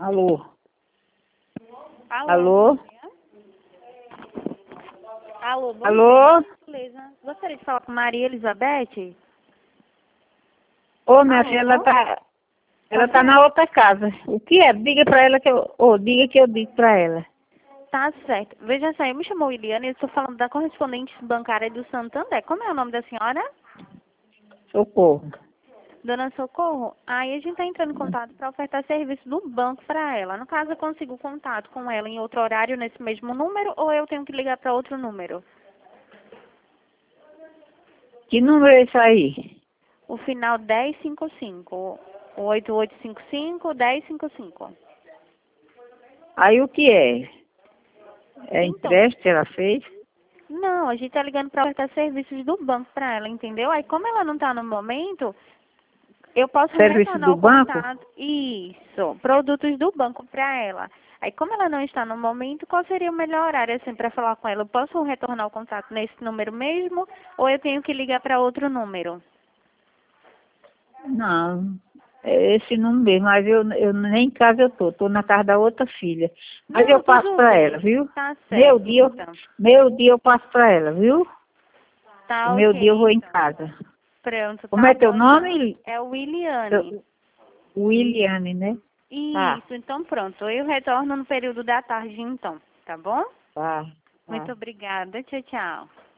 Alô? Alô? Alô? Alô, bom Alô? dia, beleza. Gostaria de falar com Maria Elizabeth? Ô, minha Alô? filha, ela tá na outra casa. O que é? Diga pra ela que diga que eu digo pra ela. Tá certo. Veja só, eu me chamo Iliana e eu estou falando da correspondente bancária do Santander. Como é o nome da senhora? Socorro. Dona Socorro? Aí a gente está entrando em contato para ofertar serviço do banco para ela. No caso, eu consigo contato com ela em outro horário nesse mesmo número ou eu tenho que ligar para outro número? Que número é esse aí? O final 1055. 8855-1055. Aí o que é? É Então, empréstimo que ela fez? não, a gente tá ligando para ofertar serviços do banco para ela, entendeu? Aí como ela não tá no momento, eu posso Serviço retornar do o banco? contato. Isso, produtos do banco para ela. Aí como ela não está no momento, qual seria o melhor horário assim para falar com ela? Eu posso retornar o contato nesse número mesmo ou eu tenho que ligar para outro número? Não. É esse número mesmo, mas eu nem em casa eu tô na casa da outra filha. Mas eu Não, passo tudo pra ela, bem. viu? Tá Meu certo, dia, então. meu dia eu passo pra ela, viu? O Tá meu dia eu ok, vou em então. casa. Pronto, Como tá é teu bom então. nome? É o Williane. Williane, né? Tá, Isso, então pronto. Eu retorno no período da tarde, então, tá bom? tá, Muito tá. obrigada. Tchau, tchau.